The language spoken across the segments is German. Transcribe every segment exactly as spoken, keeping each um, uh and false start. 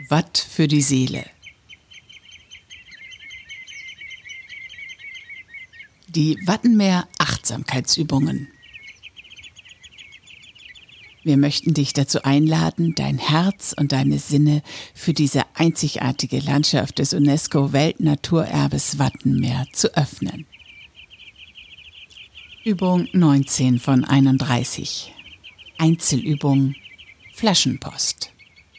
Watt für die Seele. Die Wattenmeer-Achtsamkeitsübungen. Wir möchten dich dazu einladen, dein Herz und deine Sinne für diese einzigartige Landschaft des UNESCO-Weltnaturerbes Wattenmeer zu öffnen. Übung neunzehn von einunddreißig. Einzelübung Flaschenpost.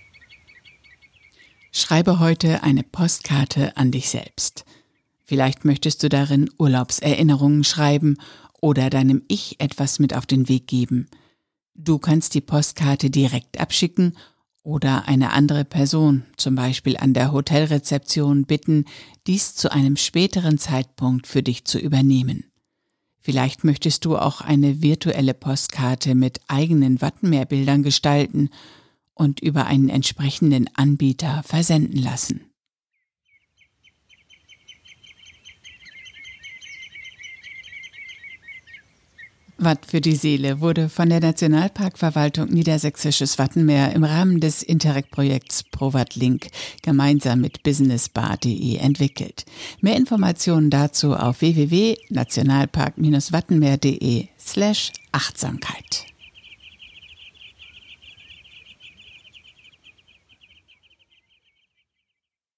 Schreibe heute eine Postkarte an dich selbst. Vielleicht möchtest du darin Urlaubserinnerungen schreiben oder deinem Ich etwas mit auf den Weg geben. Du kannst die Postkarte direkt abschicken oder eine andere Person, zum Beispiel an der Hotelrezeption, bitten, dies zu einem späteren Zeitpunkt für dich zu übernehmen. Vielleicht möchtest du auch eine virtuelle Postkarte mit eigenen Wattenmeerbildern gestalten und über einen entsprechenden Anbieter versenden lassen. Watt für die Seele wurde von der Nationalparkverwaltung Niedersächsisches Wattenmeer im Rahmen des Interreg-Projekts ProWattLink gemeinsam mit businessbar punkt de entwickelt. Mehr Informationen dazu auf w w w punkt nationalpark Bindestrich wattenmeer punkt de slash Achtsamkeit.